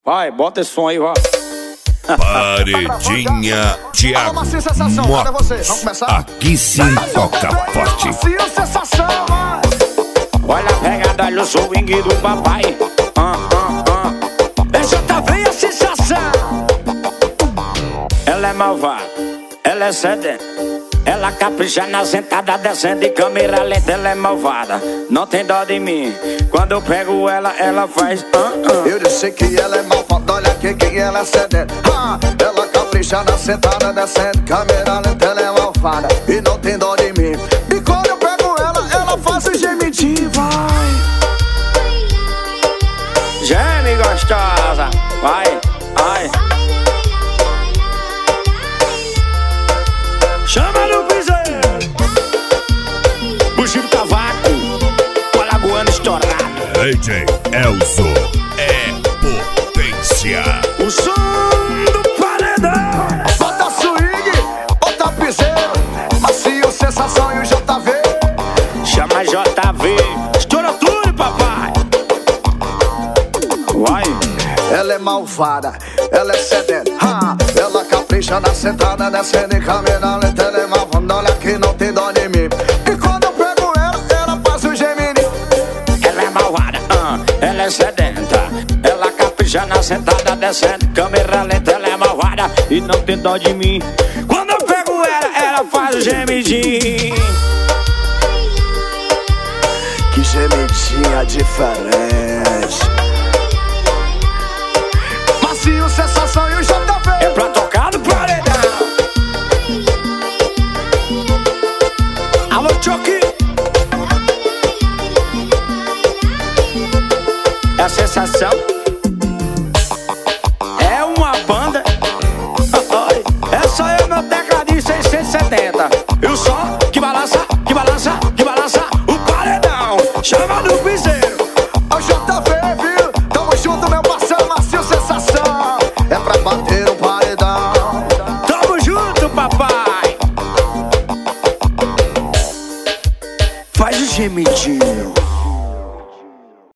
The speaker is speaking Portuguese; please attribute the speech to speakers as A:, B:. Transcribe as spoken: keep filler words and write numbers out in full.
A: Vai, bota esse som aí, vó.
B: Paredinha Thiago Motos. Aqui sim toca forte.
A: Olha a pegada, olha o swing do papai. Ah, ah, ah. Deixa eu ver a sensação. Ela é malvada, ela é sedenta, ela capricha na sentada, descendo de câmera lenta. Ela é malvada, não tem dó de mim. Quando eu pego ela, ela faz ah, ah.
C: Eu disse que ela é malvada, olha aqui que ela é sedenta. ah, Ela capricha na sentada, descendo câmera lenta. Ela é malvada e não tem dó de mim. E quando eu pego ela, ela faz o gemidinho, vai.
A: Geme gostosa, vai, vai. Chama no piseiro. Buchinho do cavaco, o alagoano estourado.
B: D J Elzo é potência.
A: O som do paredão.
C: Bota swing, bota piseiro, macio, sensação e o J V.
A: Chama J V, estoura tudo, papai. Vai.
C: Ela é malvada, ela é sedenta. ah, Ela capricha na sentada, descendo em câmera lenta. Ela é malvada, olha que não tem dó de mim. E quando eu pego ela, ela faz o gemini.
A: Ela é malvada, ah, ela é sedenta, ela capricha na sentada, descendo câmera lenta. Ela é malvada e não tem dó de mim. Quando eu pego ela, ela faz o gemidinho.
C: Que gemidinha diferente. Macio, sensação e o J V.
A: É pra tocar no paredão. Alô, Chucky. É a sensação. É uma banda. É só eu, meu tecladinho seiscentos e setenta. E o som que balança, que balança, que balança o paredão. Chama no piseiro.
C: O J V, viu? Tamo junto, meu parceiro, macio, sensação. É pra bater o paredão.
A: Tamo junto, papai. Faz o gemidinho.